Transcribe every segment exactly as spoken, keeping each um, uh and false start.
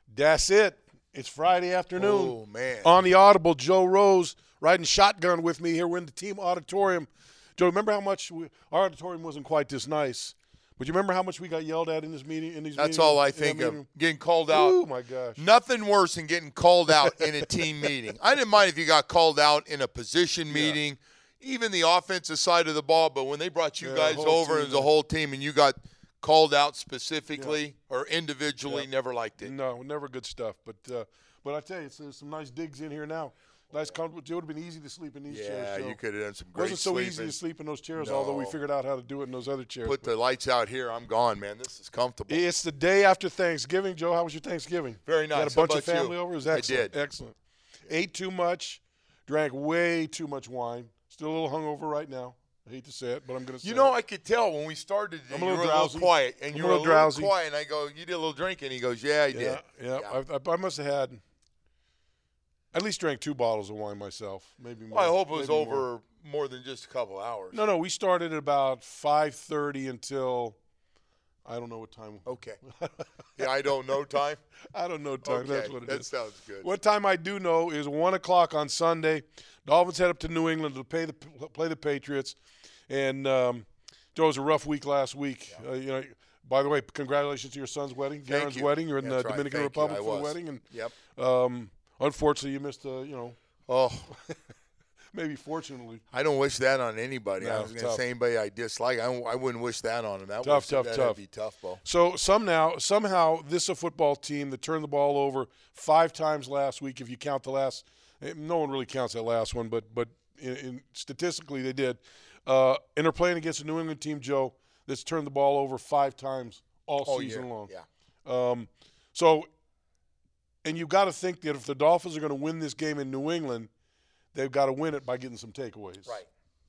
That's it. It's Friday afternoon. Oh, man. On the Audible, Joe Rose riding shotgun with me here. We're in the team auditorium. Joe, remember how much we, our auditorium wasn't quite this nice, but you remember how much we got yelled at in this meeting? In these That's meetings, all I in think of, meeting? getting called out. Oh, my gosh. Nothing worse than getting called out in a team meeting. I didn't mind if you got called out in a position meeting, yeah. even the offensive side of the ball, but when they brought you yeah, guys over team, as a whole team and you got called out specifically yeah. or individually, yeah. never liked it. No, never good stuff. But uh, but I tell you, it's, there's some nice digs in here now. Nice, comfortable. It would have been easy to sleep in these yeah, chairs. Yeah, Joe. you could have done some It great wasn't so sleeping. easy to sleep in those chairs, no. although we figured out how to do it in those other chairs. Put the lights out here. I'm gone, man. This is comfortable. It's the day after Thanksgiving. Joe, how was your Thanksgiving? Very nice. You had a bunch How of about family you? over? It was excellent. I did. Excellent. Ate too much, drank way too much wine. Still a little hungover right now. I hate to say it, but I'm going to say You know, it. I could tell when we started, I'm you a were little a drowsy. little quiet. And I'm you a were a little little drowsy. quiet. And I go, you did a little drinking. He goes, yeah, I yeah, did. Yeah, yeah. I, I, I must have had at least drank two bottles of wine myself, maybe more. Well, I hope it was maybe over more. more than just a couple hours. No, no, we started at about five thirty until I don't know what time. Okay. Yeah, I don't know time. I don't know time. Okay, That's what it that is. sounds good. What time I do know is one o'clock on Sunday. Dolphins head up to New England to play the play the Patriots, and um, Joe, it was a rough week last week. Yeah. Uh, you know, by the way, congratulations to your son's wedding, Garen's you. wedding. You're in That's the right. Dominican Thank Republic you. for I the was. wedding, and yep. um, unfortunately, you missed. Uh, you know, oh, maybe fortunately. I don't wish that on anybody. No, I was going to tough. say anybody I dislike. I, I wouldn't wish that on them. That Tough, was, tough, that'd tough. be tough, Bo. So somehow, somehow, this is a football team that turned the ball over five times last week. If you count the last, no one really counts that last one, but but in, in statistically they did. Uh, and they're playing against a New England team, Joe, that's turned the ball over five times all oh, season yeah. long. Yeah. Um, so, and you've got to think that if the Dolphins are going to win this game in New England, they've got to win it by getting some takeaways. Right.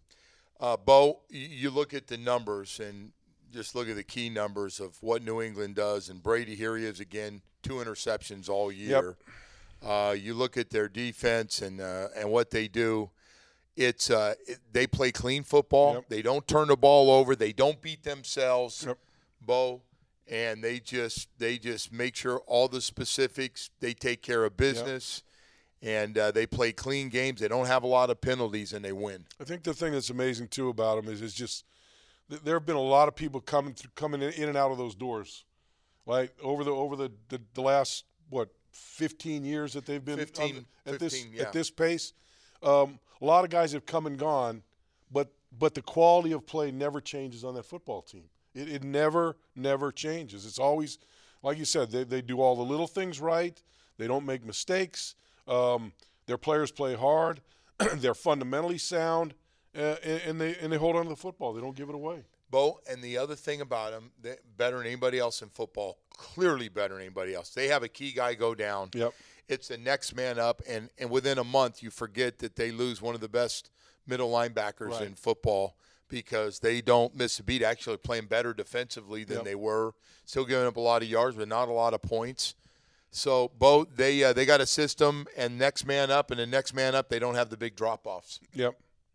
Uh, Bo, you look at the numbers and just look at the key numbers of what New England does. And Brady, here he is again, two interceptions all year. Yep. Uh, you look at their defense and uh, and what they do. It's uh, it, they play clean football. Yep. They don't turn the ball over. They don't beat themselves, yep. Bo. And they just they just make sure all the specifics. They take care of business. Yep. And uh, they play clean games. They don't have a lot of penalties, and they win. I think the thing that's amazing too about them is is just th- there have been a lot of people coming through, coming in, in and out of those doors, like over the over the, the, the last what fifteen years that they've been fifteen, on, at fifteen, this yeah. at this pace. Um, a lot of guys have come and gone, but but the quality of play never changes on that football team. It, it never never changes. It's always like you said. They they do all the little things right. They don't make mistakes. Um, their players play hard. They're fundamentally sound, uh, and, and they and they hold on to the football. They don't give it away. Bo, and the other thing about them, they're better than anybody else in football, clearly better than anybody else. They have a key guy go down. Yep. It's the next man up, and, and within a month you forget that they lose one of the best middle linebackers right. in football because they don't miss a beat, actually playing better defensively than yep. they were, still giving up a lot of yards but not a lot of points. So, Bo, they uh, they got a system, and next man up, and the next man up, they don't have the big drop-offs. Yep.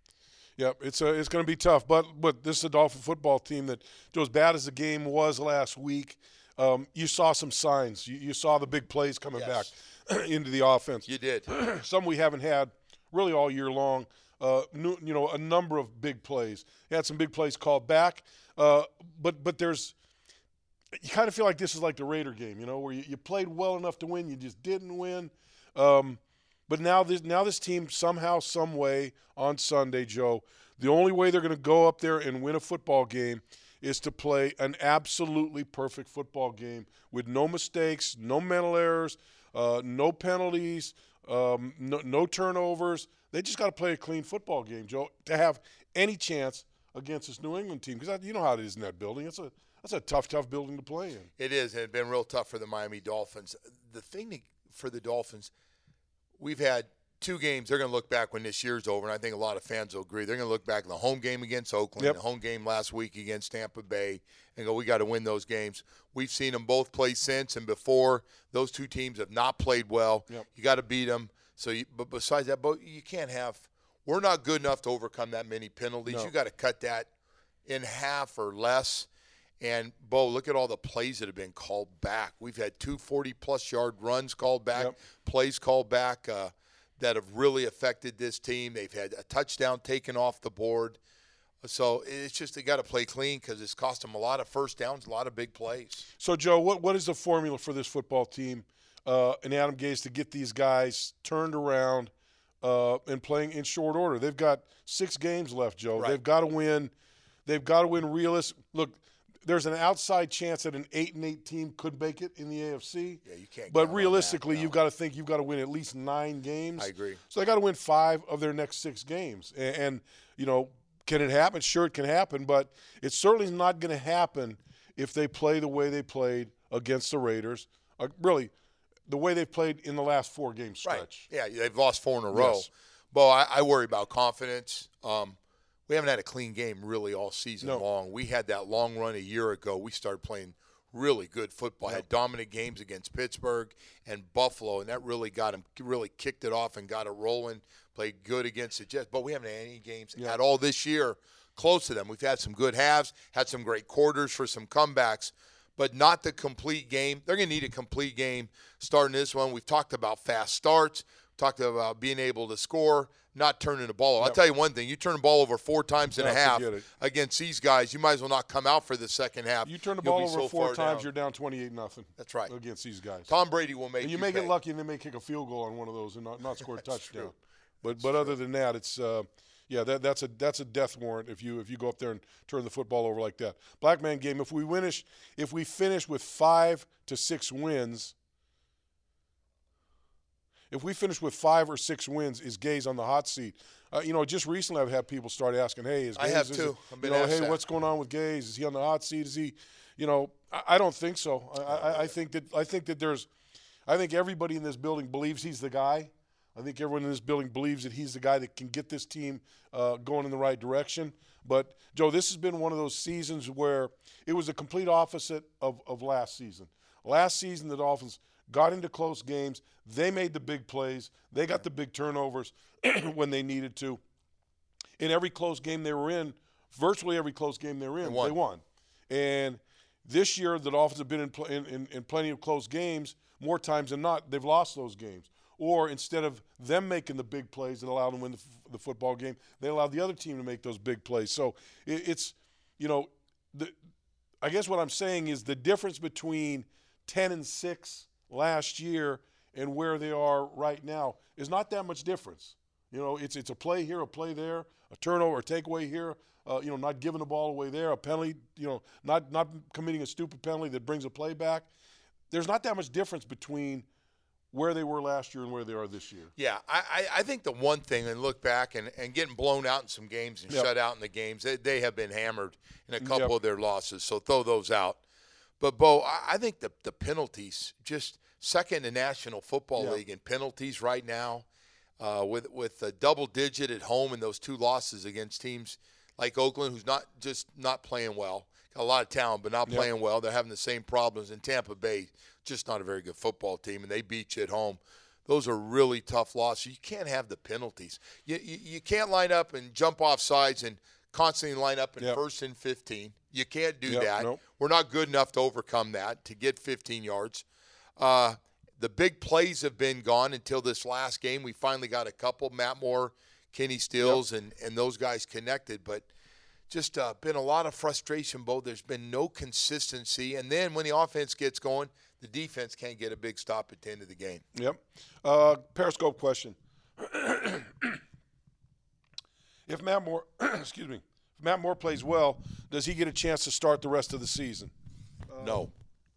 Yep, it's a, it's going to be tough, but but this is a Dolphin football team that, as bad as the game was last week, um, you saw some signs. You, you saw the big plays coming yes. back into the offense. You did. Some we haven't had really all year long. Uh, new, you know, a number of big plays. They had some big plays called back, uh, but but there's you kind of feel like this is like the Raider game, you know, where you, you played well enough to win, you just didn't win. Um, But now this now this team somehow, some way on Sunday, Joe, the only way they're going to go up there and win a football game is to play an absolutely perfect football game with no mistakes, no mental errors, uh, no penalties, um, no, no turnovers. They just got to play a clean football game, Joe, to have any chance against this New England team. Because you know how it is in that building. It's a that's a tough, tough building to play in. It is, and it's been real tough for the Miami Dolphins. The thing that, for the Dolphins, we've had two games. They're going to look back when this year's over, and I think a lot of fans will agree. They're going to look back at the home game against Oakland, yep. the home game last week against Tampa Bay, and go, we got to win those games. We've seen them both play since and before. Those two teams have not played well. Yep. You got to beat them. So, you, but besides that, but you can't have – we're not good enough to overcome that many penalties. No. You got to cut that in half or less. And, Bo, look at all the plays that have been called back. We've had two forty-plus yard runs called back, Yep. plays called back uh, that have really affected this team. They've had a touchdown taken off the board. So it's just they got to play clean because it's cost them a lot of first downs, a lot of big plays. So, Joe, what, what is the formula for this football team uh, and Adam Gase to get these guys turned around uh, and playing in short order? They've got six games left, Joe. Right. They've got to win. They've got to win realist. Look, there's an outside chance that an eight and eight team could make it in the A F C. Yeah, you can't. But count on realistically, that, no. you've got to think you've got to win at least nine games. I agree. So they got to win five of their next six games. And, and you know, can it happen? Sure, it can happen. But it's certainly not going to happen if they play the way they played against the Raiders. Uh, really, the way they've played in the last four game stretch. Right. Yeah, they've lost four in a row. Yes. Bo, I, I worry about confidence. Um, we haven't had a clean game really all season No. long. We had that long run a year ago. We started playing really good football. Yep. Had dominant games against Pittsburgh and Buffalo, and that really got them, really kicked it off and got it rolling. Played good against the Jets, but we haven't had any games Yep. at all this year close to them. We've had some good halves, had some great quarters for some comebacks, but not the complete game. They're going to need a complete game starting this one. We've talked about fast starts, talked about being able to score, not turning the ball over. I'll Yep. tell you one thing. You turn the ball over four times and No, a half forget it. against these guys, you might as well not come out for the second half. You turn the You'll ball be over so four far times, down. you're down twenty-eight nothing. That's right. Against these guys. Tom Brady will make And you you may pay. get lucky and they may kick a field goal on one of those and not, not score a That's touchdown. true. But but other than that, it's uh, yeah that that's a that's a death warrant if you if you go up there and turn the football over like that. Black man game. If we finish if we finish with five to six wins, if we finish with five or six wins, is Gase on the hot seat? Uh, you know, just recently I've had people start asking, "Hey, is Gase, I have is too. it- I've been you know, asked hey, that. what's going on with Gase? Is he on the hot seat? Is he, you know?" I, I don't think so. I, I, I think that I think that there's, I think everybody in this building believes he's the guy. I think everyone in this building believes that he's the guy that can get this team uh, going in the right direction. But, Joe, this has been one of those seasons where it was a complete opposite of, of last season. Last season, the Dolphins got into close games. They made the big plays. They got the big turnovers when they needed to. In every close game they were in, virtually every close game they were in, They won. they won. And this year, the Dolphins have been in, pl- in, in, in plenty of close games. More times than not, they've lost those games. Or instead of them making the big plays that allowed them to win the, f- the football game, they allowed the other team to make those big plays. So it, it's, you know, the, I guess what I'm saying is the difference between ten and six last year and where they are right now is not that much difference. You know, it's it's a play here, a play there, a turnover, a takeaway here. Uh, you know, not giving the ball away there, a penalty. You know, not not committing a stupid penalty that brings a play back. There's not that much difference between where they were last year and where they are this year. Yeah, I, I I think the one thing, and look back and, and getting blown out in some games and Yep. shut out in the games, they, they have been hammered in a couple Yep. of their losses, so throw those out. But, Bo, I, I think the, the penalties, just second in the National Football Yeah. League in penalties right now, uh, with, with a double digit at home in those two losses against teams like Oakland, who's not just not playing well, got a lot of talent, but not Yep. playing well. They're having the same problems in Tampa Bay, just not a very good football team, and they beat you at home. Those are really tough losses. You can't have the penalties. You, you, you can't line up and jump off sides and constantly line up in Yep. first and fifteen. You can't do Yep, that. nope. We're not good enough to overcome that, to get fifteen yards. Uh, the big plays have been gone until this last game. We finally got a couple, Matt Moore, Kenny Stills, and, and those guys connected. But just uh, been a lot of frustration, Bo. There's been no consistency. And then when the offense gets going, the defense can't get a big stop at the end of the game. Yep. Uh, Periscope question. If Matt Moore, excuse me, if Matt Moore plays well, does he get a chance to start the rest of the season? No.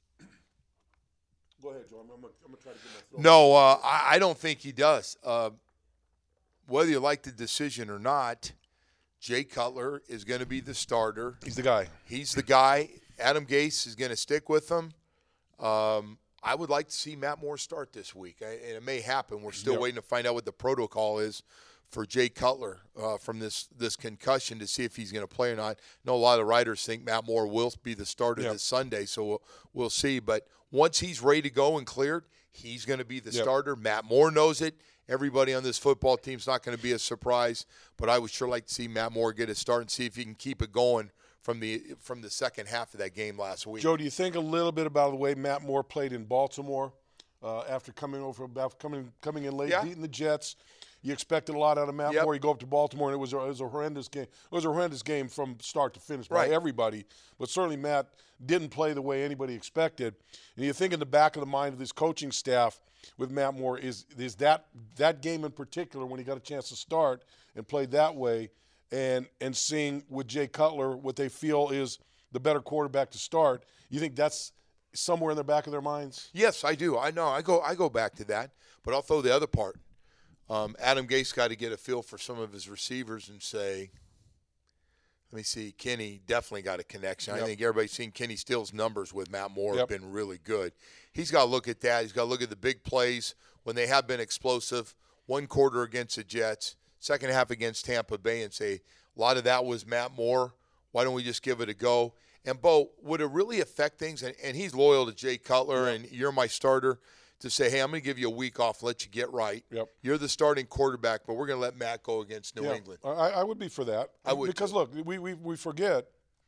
Go ahead, Joe. I'm, I'm, I'm going to try to get my throat. No, uh, I, I don't think he does. Uh, whether you like the decision or not, Jay Cutler is going to be the starter. He's the guy. He's the guy. Adam Gase is going to stick with him. Um, I would like to see Matt Moore start this week, I, and it may happen. We're still Yep. waiting to find out what the protocol is for Jay Cutler uh, from this this concussion to see if he's going to play or not. I know a lot of writers think Matt Moore will be the starter Yep. this Sunday, so we'll, we'll see. But once he's ready to go and cleared, he's going to be the Yep. starter. Matt Moore knows it. Everybody on this football team's not going to be a surprise, but I would sure like to see Matt Moore get a start and see if he can keep it going from the from the second half of that game last week. Joe, do you think a little bit about the way Matt Moore played in Baltimore uh, after coming over, after coming coming in late, Yeah. beating the Jets? You expected a lot out of Matt Yep. Moore. You go up to Baltimore, and it was, a, it was a horrendous game. It was a horrendous game from start to finish by Right. everybody. But certainly Matt didn't play the way anybody expected. And you think in the back of the mind of this coaching staff with Matt Moore is is that that game in particular when he got a chance to start and played that way, and and seeing with Jay Cutler what they feel is the better quarterback to start. You think that's somewhere in the back of their minds? Yes, I do. I know. I go I go back to that, but I'll throw the other part. Um, Adam Gase got to get a feel for some of his receivers and say, let me see, Kenny definitely got a connection. Yep. I think everybody's seen Kenny Still's numbers with Matt Moore Yep. have been really good. He's got to look at that. He's got to look at the big plays when they have been explosive. One quarter against the Jets, second half against Tampa Bay, and say, a lot of that was Matt Moore. Why don't we just give it a go? And, Bo, would it really affect things? And, and he's loyal to Jay Cutler, and you're my starter. To say, hey, I'm going to give you a week off, let you get right. Yep. You're the starting quarterback, but we're going to let Matt go against New Yeah, England. I, I would be for that. I would because too. look, we, we we forget.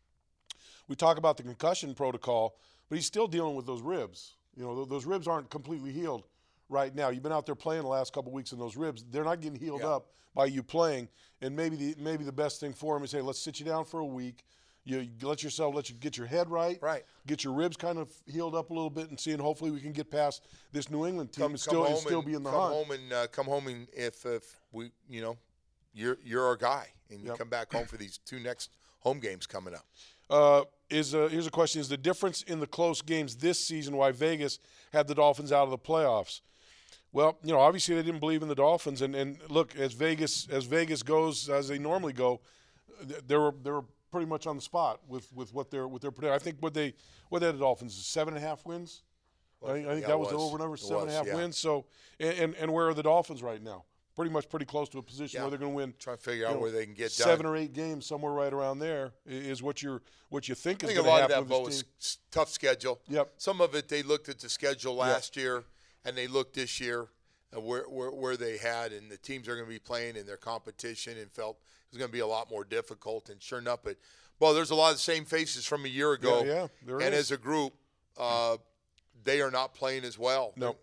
We talk about the concussion protocol, but he's still dealing with those ribs. You know, th- those ribs aren't completely healed right now. You've been out there playing the last couple of weeks, and those ribs, they're not getting healed Yeah. up by you playing. And maybe the maybe the best thing for him is, hey, let's sit you down for a week. You, you let yourself let you get your head right, Right. Get your ribs kind of healed up a little bit, and see, and hopefully we can get past this New England team Come, and come still and home still and, be in the come hunt. home and uh, come home and if if we you know you're you're our guy and you Yep. come back home for these two next home games coming up. Uh, is uh, here's a question: is the difference in the close games this season why Vegas had the Dolphins out of the playoffs? Well, you know, obviously they didn't believe in the Dolphins, and, and look, as Vegas as Vegas goes as they normally go, they were they were pretty much on the spot with, with what they're with their prediction. I think what they what they had the Dolphins seven and a half wins. I think, I think yeah, that it was, the was. over number It seven and a was, half yeah. wins. So and, and and where are the Dolphins right now? Pretty much pretty close to a position Yeah. where they're going to win. Trying to figure you out know, where they can get seven done. or eight games, somewhere right around there, i- is what you're what you think I is think a going to lot of happen that, with Bo, this is team. s- tough schedule. Yep. Some of it they looked at the schedule last year and they looked this year at where, where where they had and the teams are going to be playing in their competition and felt it was going to be a lot more difficult. And sure enough, but well, there's a lot of the same faces from a year ago. Yeah, yeah, there and is. as a group, uh, they are not playing as well. No.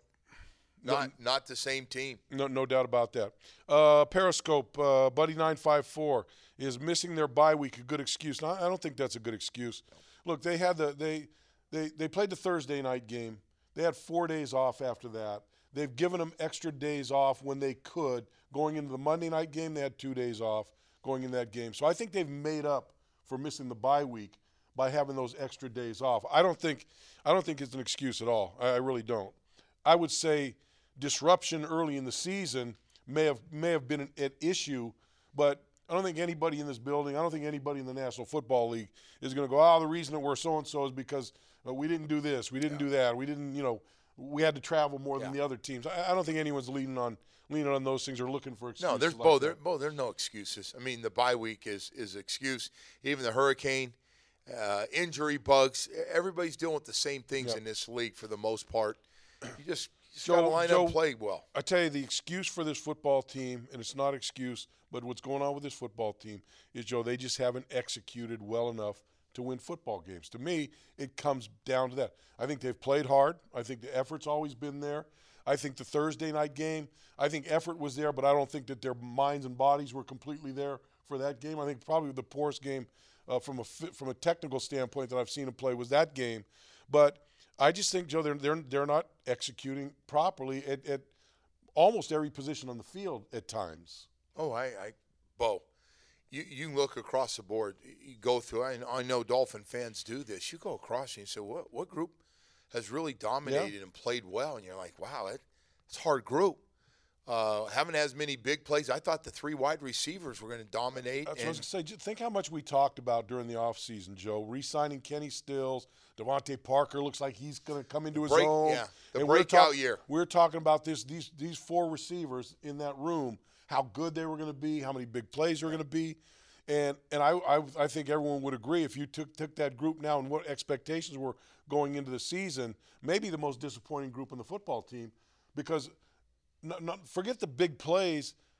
Not not the same team. No, no doubt about that. Uh, Periscope, uh, Buddy nine five four is missing their bye week a good excuse. Now, I don't think that's a good excuse. Look, they had the they they they played the Thursday night game. They had four days off after that. They've given them extra days off when they could. Going into the Monday night game, they had two days off going in that game. So I think they've made up for missing the bye week by having those extra days off. I don't think I don't think it's an excuse at all. I, I really don't. I would say disruption early in the season may have may have been an, an issue, but I don't think anybody in this building, I don't think anybody in the National Football League is going to go, oh, the reason that we're so and so is because uh, we didn't do this, we didn't Yeah. do that, we didn't, you know, we had to travel more than Yeah. the other teams. I, I don't think anyone's leaning on leaning on those things or looking for excuses. No, there's like Bo. that. There, Bo. There's no excuses. I mean, the bye week is is excuse. Even the hurricane, uh, injury bugs. Everybody's dealing with the same things Yep. in this league for the most part. You just, you just Joe- got to line Joe- up and play well. I tell you, the excuse for this football team, and it's not excuse, but what's going on with this football team is, Joe, they just haven't executed well enough to win football games. To me, it comes down to that. I think they've played hard. I think the effort's always been there. I think the Thursday night game, I think effort was there, but I don't think that their minds and bodies were completely there for that game. I think probably the poorest game uh, from a fi- from a technical standpoint that I've seen them play was that game. But I just think, Joe, they're they're they're not executing properly at, at almost every position on the field at times. Oh, I, I Bo. You you can look across the board. You go through. I, I know Dolphin fans do this. You go across and you say, what what group has really dominated and played well? And you're like, wow, it, it's a hard group. Uh, haven't as many big plays. I thought the three wide receivers were going to dominate. That's what I and was going to say. Just think how much we talked about during the offseason, Joe. Re-signing Kenny Stills. Devontae Parker looks like he's going to come into his break- own. yeah, the And we're breakout talk- year. We're talking about this. These these four receivers in that room, how good they were going to be, how many big plays were going to be. And and I, I I think everyone would agree if you took took that group now and what expectations were going into the season, maybe the most disappointing group in the football team, because not, not, forget the big plays.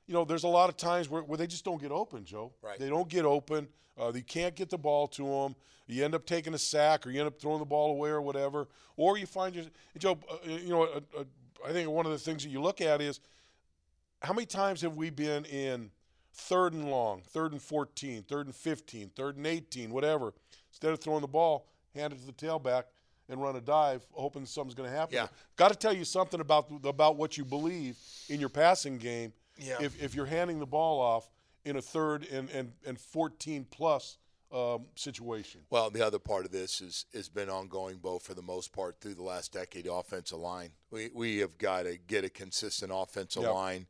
you know, there's a lot of times where, where they just don't get open, Joe. Right. They don't get open. Uh, you can't get the ball to them. You end up taking a sack, or you end up throwing the ball away, or whatever. Or you find your Joe. Uh, you know, uh, uh, I think one of the things that you look at is how many times have we been in third and long, third and fourteen, third and fifteen, third and eighteen, whatever. Instead of throwing the ball, hand it to the tailback and run a dive, hoping something's going to happen. Yeah. Got to tell you something about about what you believe in your passing game. Yeah. If if you're handing the ball off in a third and and, and fourteen plus um, situation. Well, the other part of this is has been ongoing, Bo, for the most part through the last decade. The offensive line, we we have got to get a consistent offensive Yep. line,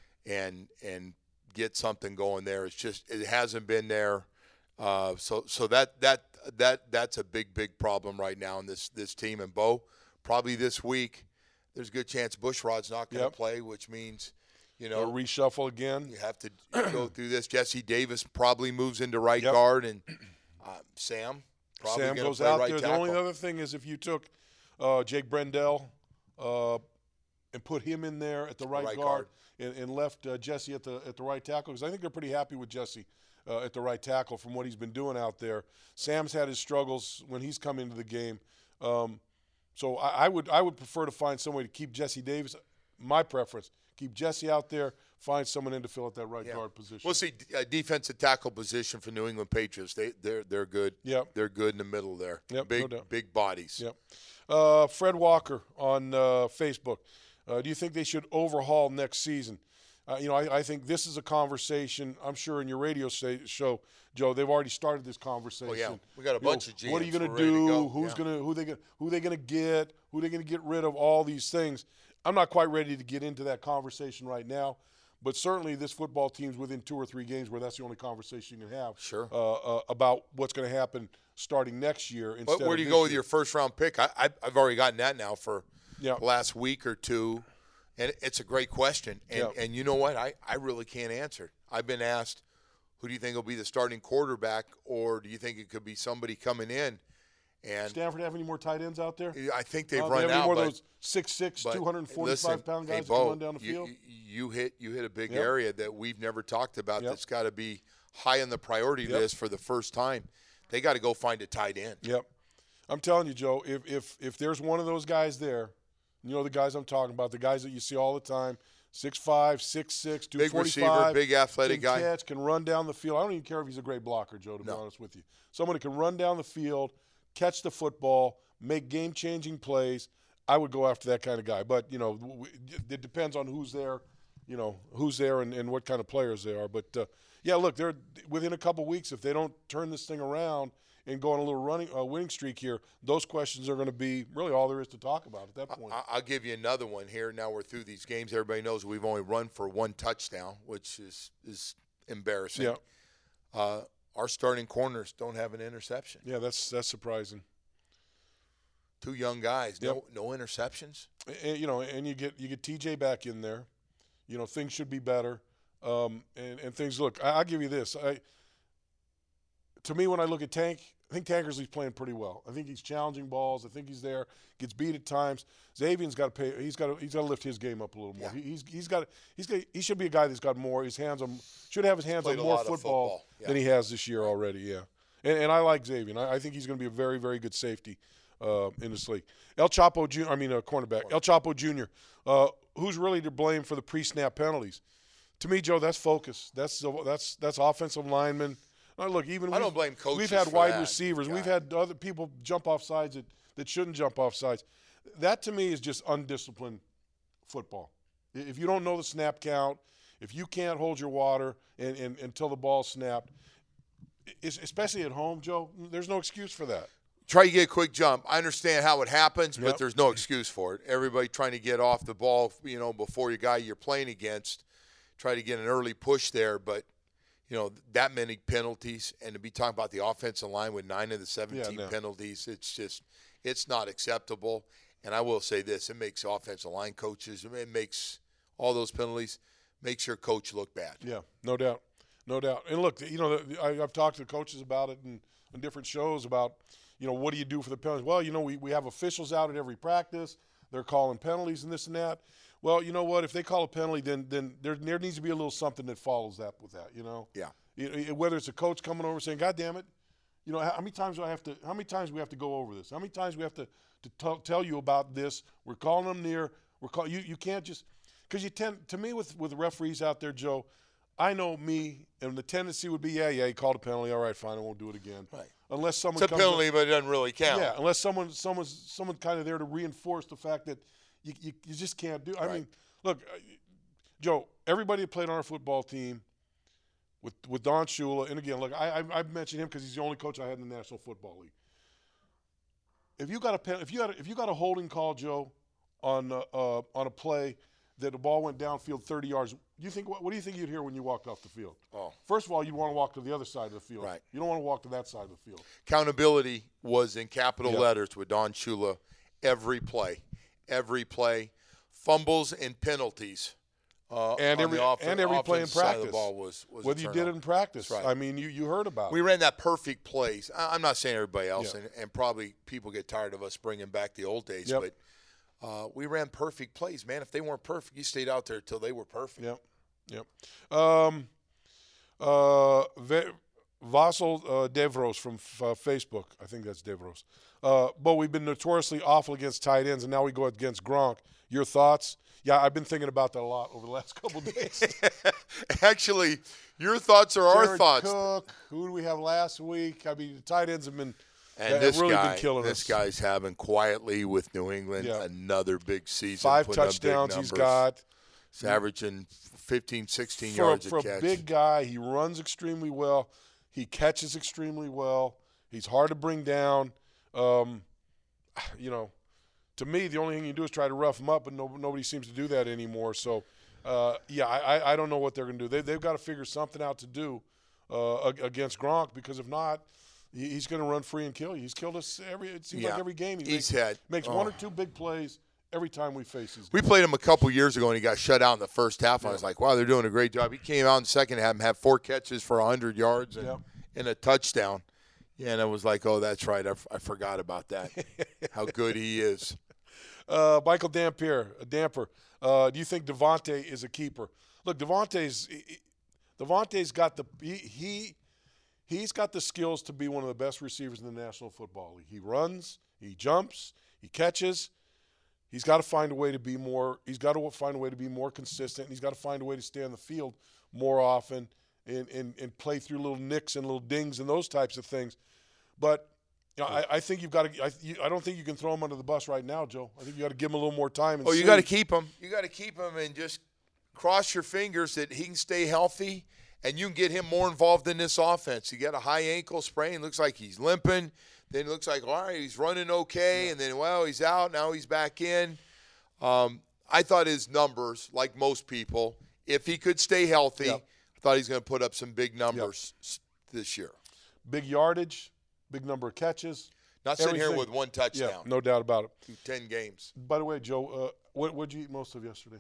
and and get something going there. It's just it hasn't been there. Uh, so so that that that that's a big big problem right now in this this team. And Bo, probably this week, there's a good chance Bushrod's not going to Yep. play, which means, you They'll know, reshuffle again. you have to go through this. Jesse Davis probably moves into right Yep. guard, and uh, Sam probably Sam gonna goes play out right there. tackle. The only other thing is if you took uh, Jake Brendel uh, and put him in there at the right, Right guard, and, and left uh, Jesse at the at the right tackle, because I think they're pretty happy with Jesse uh, at the right tackle from what he's been doing out there. Sam's had his struggles when he's come into the game, um, so I, I would I would prefer to find some way to keep Jesse Davis. My preference: keep Jesse out there, find someone in to fill at that right Yeah. guard position. We'll see. Uh, defensive tackle position for New England Patriots. They they're they're good. Yep. They're good in the middle there. Yep, Big no doubt. big bodies. Yep. Uh, Fred Walker on uh, Facebook. Uh, do you think they should overhaul next season? Uh, you know, I, I think this is a conversation. I'm sure in your radio say, show, Joe, they've already started this conversation. Oh, yeah. We got a You bunch know, of G Ms. What are you going We're to ready to do? go. Who's Yeah. going to who they gonna, who they going to get? Who they going to get rid of? All these things. I'm not quite ready to get into that conversation right now, but certainly this football team's within two or three games where that's the only conversation you can have. Sure. Uh, uh, about what's going to happen starting next year. Instead But where of do you this go with year. your first round pick? I, I I've already gotten that now for Yeah. the last week or two, and it's a great question. And Yeah. and you know what? I, I really can't answer. I've been asked, who do you think will be the starting quarterback, or do you think it could be somebody coming in? And Stanford have any more tight ends out there? I think they've Uh, run they have any out. more but, of those six six, but two hundred forty-five listen, pound hey, guys that Bo, can run down the you, field? you- You hit you hit a big Yep. area that we've never talked about. Yep. That's got to be high on the priority Yep. list for the first time. They got to go find a tight end. Yep. I'm telling you, Joe, if, if if there's one of those guys there, you know the guys I'm talking about, the guys that you see all the time, six five, six six, two Big forty-five, receiver, big athletic can guy. catch, can run down the field. I don't even care if he's a great blocker, Joe, to be No. honest with you. Someone who can run down the field, catch the football, make game-changing plays, I would go after that kind of guy. But, you know, w- it depends on who's there, you know, who's there and, and what kind of players they are. But, uh, yeah, look, they're within a couple weeks, if they don't turn this thing around and go on a little running uh, winning streak here, those questions are going to be really all there is to talk about at that point. I- I'll give you another one here. Now we're through these games. Everybody knows we've only run for one touchdown, which is is embarrassing. Yeah. Uh, our starting corners don't have an interception. Yeah, that's that's surprising. Two young guys, no Yep. no interceptions. And, you know, and you get you get T J back in there. You know, things should be better. Um, and, and things look. I, I'll give you this. I to me, when I look at Tank, I think Tankersley's playing pretty well. I think he's challenging balls. I think he's there. Gets beat at times. Xavier's got to pay. He's got to. He's got to lift his game up a little more. Yeah. He, he's he's got. He's got. He should be a guy that's got more. His hands on. Should have his hands Played on a more lot of football, football. Yeah. than he has this year already. Yeah. And, and I like Xavier. I, I think he's going to be a very very good safety uh, in this league. El Chapo Junior I mean, a cornerback. El Chapo Junior Uh, who's really to blame for the pre-snap penalties? To me, Joe, that's focus. That's that's that's offensive linemen. Now, look, even I we've- don't blame coaches We've had for wide that. receivers. We've God. had other people jump off sides that, that shouldn't jump off sides. That to me is just undisciplined football. I- If you don't know the snap count, if you can't hold your water and, and until the ball's snapped, es- especially at home, Joe, there's no excuse for that. Try to get a quick jump. I understand how it happens, but Yep. there's no excuse for it. Everybody trying to get off the ball, you know, before your guy you're playing against, try to get an early push there, but you know, that many penalties, and to be talking about the offensive line with nine of the seventeen no. penalties, it's just, it's not acceptable. And I will say this, it makes offensive line coaches, it makes all those penalties, makes your coach look bad. Yeah, no doubt, no doubt. And look, you know, I, I've talked to coaches about it and on different shows about, you know, what do you do for the penalties? Well, you know, we, we have officials out at every practice. they're calling penalties and this and that. Well, you know what? If they call a penalty, then then there there needs to be a little something that follows that with that. You know. Yeah. You know, whether it's a coach coming over saying, "God damn it," you know, how many times do I have to? How many times we have to go over this? How many times we have to to t- tell you about this? We're calling them near. We're call you. You can't just because you tend to me with with referees out there, Joe. I know me, and the tendency would be, yeah, yeah, he called a penalty. All right, fine, I won't do it again. Right. Unless someone it's a comes penalty, up, but it doesn't really count. Yeah, unless someone someone's someone kind of there to reinforce the fact that you you, you just can't do. I Right. mean, look, Joe. Everybody that played on our football team with with Don Shula, and again, look, I I, I mentioned him because he's the only coach I had in the National Football League. If you got a pen, if you got a, if you got a holding call, Joe, on uh, uh, on a play that the ball went downfield thirty yards, do you think what, what do you think you'd hear when you walked off the field? Oh. First of all, you'd want to walk to the other side of the field. Right. You don't want to walk to that side of the field. Accountability was in capital Yep. letters with Don Shula every play. Every play. Fumbles and penalties. Uh, And on every the off- and every play in offensive side of practice. the ball was, was a Whether you did it turnover. in practice. That's right. I mean, you, you heard about We it. ran that perfect plays. I- I'm not saying everybody else, Yeah. and, and probably people get tired of us bringing back the old days, Yep. but uh, we ran perfect plays, man. If they weren't perfect, you stayed out there until they were perfect. Yep. Yep. Um, uh, Ve- Vassal uh, Devros from f- uh, Facebook. I think that's Devros. Uh, but we've been notoriously awful against tight ends, and now we go against Gronk. Your thoughts? Yeah, I've been thinking about that a lot over the last couple of days. Actually, your thoughts are our Jared thoughts. Cook, who do we have last week? I mean, the tight ends have been And have this really guy, been killing this us. guy's having quietly with New England Yeah. another big season. Five putting up big touchdowns he's numbers. got. He's averaging fifteen, sixteen For, yards for a catch. a big guy, he runs extremely well. He catches extremely well. He's hard to bring down. Um, you know, to me, the only thing you do is try to rough him up, but no, nobody seems to do that anymore. So, uh, yeah, I, I- I don't know what they're going to do. They, they've got to figure something out to do uh, ag- against Gronk, because if not, he, he's going to run free and kill you. He's killed us every. It seems Yeah. like every game he He's makes, had makes oh. one or two big plays every time we face these guys. We played him a couple years ago, and he got shut out in the first half. Yeah. I was like, wow, they're doing a great job. He came out in the second half and had four catches for one hundred yards and, Yep. and a touchdown. Yeah, and I was like, oh, that's right. I, f- I forgot about that, how good he is. Uh, Michael Dampier, uh, Damper, uh, do you think Devontae is a keeper? Look, Devontae's Devontae's got the he, he he's got the skills to be one of the best receivers in the National Football League. He runs, he jumps, he catches. He's got to find a way to be more. He's got to find a way to be more consistent. And he's got to find a way to stay on the field more often and and, and play through little nicks and little dings and those types of things. But you know, I, I think you've got to. I, you, I don't think you can throw him under the bus right now, Joe. I think you got to give him a little more time. And Oh, you see. got to keep him. You got to keep him and just cross your fingers that he can stay healthy and you can get him more involved in this offense. He got a high ankle sprain. Looks like he's limping. Then it looks like, all right, he's running okay. Yeah. And then, well, he's out. Now he's back in. Um, I thought his numbers, like most people, if he could stay healthy, Yep. I thought he's going to put up some big numbers yep. this year. Big yardage, big number of catches. Not sitting everything. here with one touchdown. Yeah, no doubt about it. Through ten games. By the way, Joe, uh, what what did you eat most of yesterday?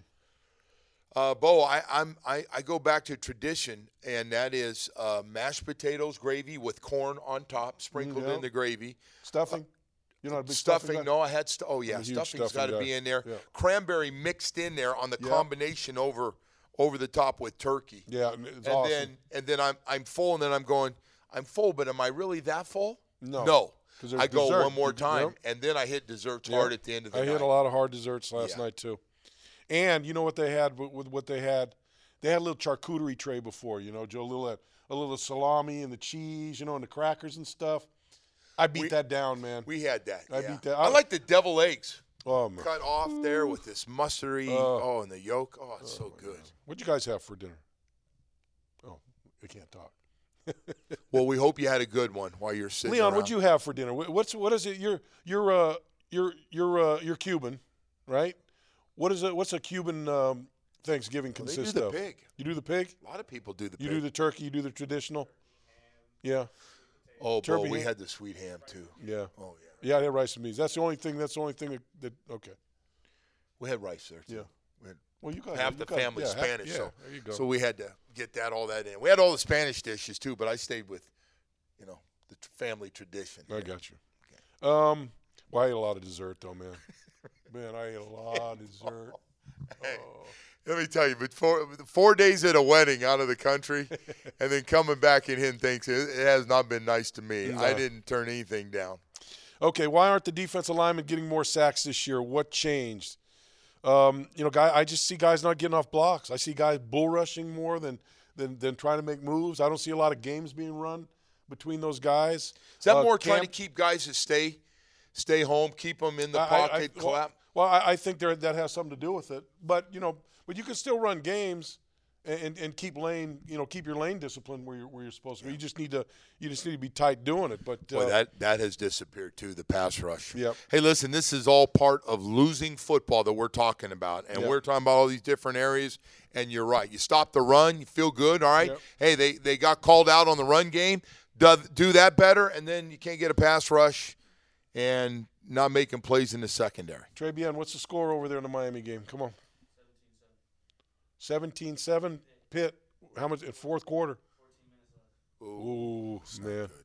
Uh, Bo, I, I'm I, I go back to tradition, and that is uh, mashed potatoes, gravy with corn on top, sprinkled Mm, yeah. in the gravy. Stuffing. You're not a big stuffing, stuffing guy? no, I had st- oh yeah, I'm a huge stuffing's stuffing got to guy. be in there. Yeah. Cranberry mixed in there on the Yeah. combination over over the top with turkey. Yeah, it's and awesome. then and then I'm I'm full, and then I'm going, I'm full, but am I really that full? No. No. 'Cause there's I go dessert. one more You- time, yep. and then I hit desserts Yep. hard at the end of the I night. had a lot of hard desserts last Yeah. night too. And you know what they had with, with what they had? They had a little charcuterie tray before, you know, Joe, a little a little salami and the cheese, you know, and the crackers and stuff. I beat We- that down, man. We had that. I yeah. beat that. I I- like the devil eggs. Oh man. Cut off there with this mustardy. Oh. oh, and the yolk. Oh, it's so good. What'd you guys have for dinner? Oh, we can't talk. Well, we hope you had a good one while you're sitting. Leon, around. what'd you have for dinner? Wh- What's what is it? You're you're uh you're you're uh you're Cuban, right? What is it? What's a Cuban um, Thanksgiving Well, they consist do the of? pig. You do the pig. A lot of people do the You pig. do the turkey. You do the traditional. Yeah, oh, turkey boy, we ham. had the sweet ham too. yeah, Oh yeah, yeah. I had rice and beans. That's the only thing. That's the only thing that. that okay. we had rice there too. Yeah. We had Well, you got half you the got- family yeah, half- Spanish, yeah, so there you go. so we had to get that all that in. We had all the Spanish dishes too, but I stayed with, you know, the t- family tradition. I got you. Um, well, I ate a lot of dessert though, man. Man, I ate a lot of dessert. Hey, Oh. let me tell you, but four, four days at a wedding out of the country and then coming back and hitting things, it, it has not been nice to me. No. I didn't turn anything down. Okay, why aren't the defensive linemen getting more sacks this year? What changed? Um, you know, guy, I just see guys not getting off blocks. I see guys bull rushing more than, than than trying to make moves. I don't see a lot of games being run between those guys. Is that Uh, more Cam- trying to keep guys to stay stay home, keep them in the I- I- pocket, I- collapse? Well, I, I think there, that has something to do with it. But you know, but you can still run games and, and, and keep lane, you know, keep your lane discipline where you're where you're supposed to be. You just need to you just need to be tight doing it. But uh, Boy, that, that has disappeared too, the pass rush. Yep. Hey, listen, this is all part of losing football that we're talking about. And Yep. we're talking about all these different areas. And you're right. You stop the run, you feel good, all right? Yep. Hey, they, they got called out on the run game. Do, do that better, and then you can't get a pass rush and not making plays in the secondary. Trey Bien, what's the score over there in the Miami game? Come on. seventeen seven. Pitt. How much in fourth quarter? Ooh, Ooh, it's not man. good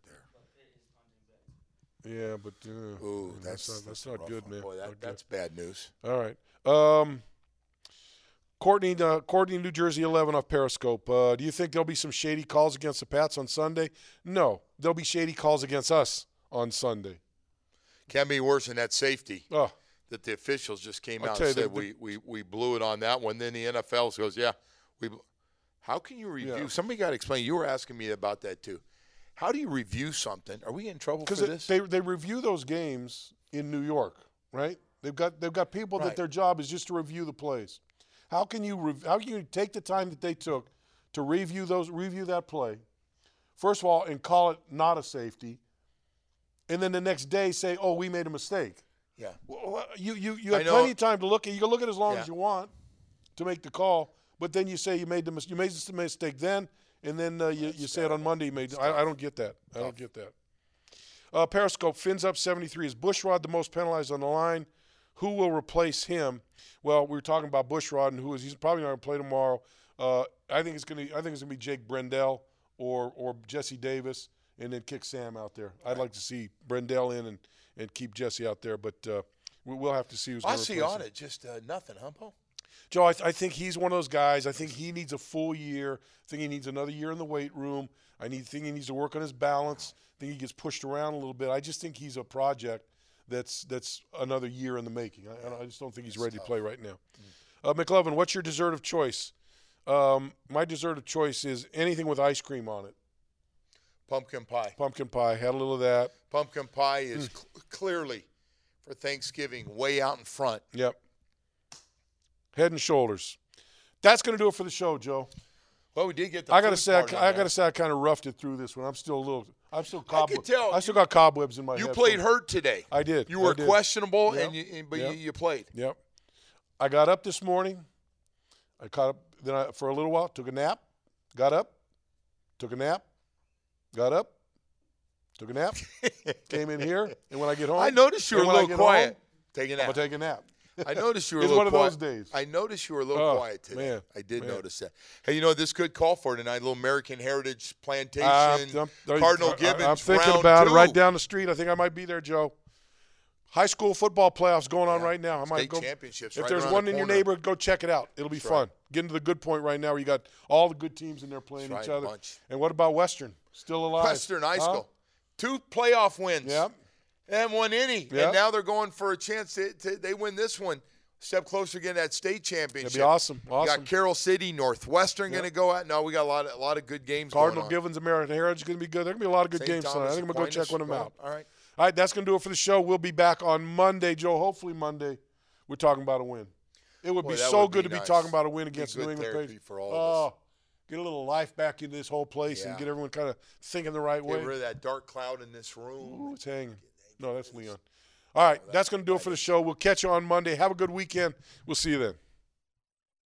there. Yeah, but uh, Ooh, that's, that's, not, that's not rough good, one. man. Boy, that, Not good. that's bad news. All right. Um, Courtney, uh, Courtney, New Jersey eleven off Periscope. Uh, do you think there'll be some shady calls against the Pats on Sunday? No. There'll be shady calls against us on Sunday. Can be worse than that safety Oh, that the officials just came I'll out tell and you, said the- we, we, we blew it on that one. Then the N F L goes, yeah, we. bl-" How can you review? Yeah. Somebody got to explain. You were asking me about that too. How do you review something? Are we in trouble for because this? they they review those games in New York, right? They've got they've got people Right. that their job is just to review the plays. How can you rev- how can you take the time that they took to review those review that play, first of all, and call it not a safety, and then the next day say, oh, we made a mistake. yeah. Well, you you you I have know- plenty of time to look at. You can look at it as long Yeah. as you want to make the call, but then you say you made the mis- you made the mistake then, and then uh, you you say it on Monday. You made. I, I don't get that. I don't get that. Uh, Periscope fins up seventy-three. Is Bushrod the most penalized on the line? Who will replace him? Well, we were talking about Bushrod, and who is he's probably not going to play tomorrow. Uh, I think it's going to I think it's going to be Jake Brendel or or Jesse Davis, and then kick Sam out there. I'd like to see Brendel in and, and keep Jesse out there, but uh, we, we'll have to see who's going to replace him. Asiata, just uh, nothing, huh, Bo? Joe, I, th- I think he's one of those guys. I think he needs a full year. I think he needs another year in the weight room. I need, think he needs to work on his balance. I think he gets pushed around a little bit. I just think he's a project that's that's another year in the making. I, I just don't think he's ready to play right now. Uh, McLovin, what's your dessert of choice? Um, my dessert of choice is anything with ice cream on it. Pumpkin pie. Pumpkin pie. Had a little of that. Pumpkin pie is cl- clearly for Thanksgiving way out in front. Yep. Head and shoulders. That's going to do it for the show, Joe. Well, we did get the I gotta food say, I, part on I that. gotta say, I kind of roughed it through this one. I'm still a little, I'm still cobwebs. tell. I still got cobwebs in my You head. played from- hurt today. I did. You I were did. questionable, Yep. and you, and- but Yep. you, you played. Yep. I got up this morning. I caught up. Then I, for a little while, took a nap. Got up. Took a nap. Got up. Took a nap. Came in here, and when I get home, I noticed you were and a when I little get quiet. home, Take a I'm nap. gonna take a nap. I noticed you were a It's little one of quiet. those days. I noticed you were a little Oh, quiet today. man, I did man. notice that. Hey, you know this could call for tonight. A little American Heritage Plantation, Uh, I'm- I'm- Cardinal I- Gibbons. I'm thinking round about two. it right down the street. I think I might be there, Joe. High school football playoffs going on Yeah. right now. I might State go. championships If right there's around one the in your corner. neighborhood, go check it out. It'll be That's fun. right. Getting to the good point right now where you got all the good teams in there playing That's each right, other. bunch. And what about Western? Still alive? Western High Huh? School. Two playoff wins. Yep. And one inning. Yep. And now they're going for a chance to, to they win this one. Step closer to getting that state championship. That'd be awesome. We Awesome. got Carroll City, Northwestern Yep. going to go out. No, we got a lot of, a lot of good games Cardinal going on. Gibbons, American Heritage is going to be good. There are going to be a lot of good Saint games tonight. I Thomas think I'm going to go Aquinas. check one of them Well, out. All right. All right, that's going to do it for the show. We'll be back on Monday, Joe. Hopefully Monday, we're talking about a win. It would Boy, be that so would good be to be nice. talking about a win Be against good New England therapy Patriots. for all of oh, us. get a little life back into this whole place and Yeah. get everyone kind of thinking the right way. Get rid of that dark cloud in this room. Ooh, it's hanging. No, that's Leon. All right, that's going to do it for the show. We'll catch you on Monday. Have a good weekend. We'll see you then.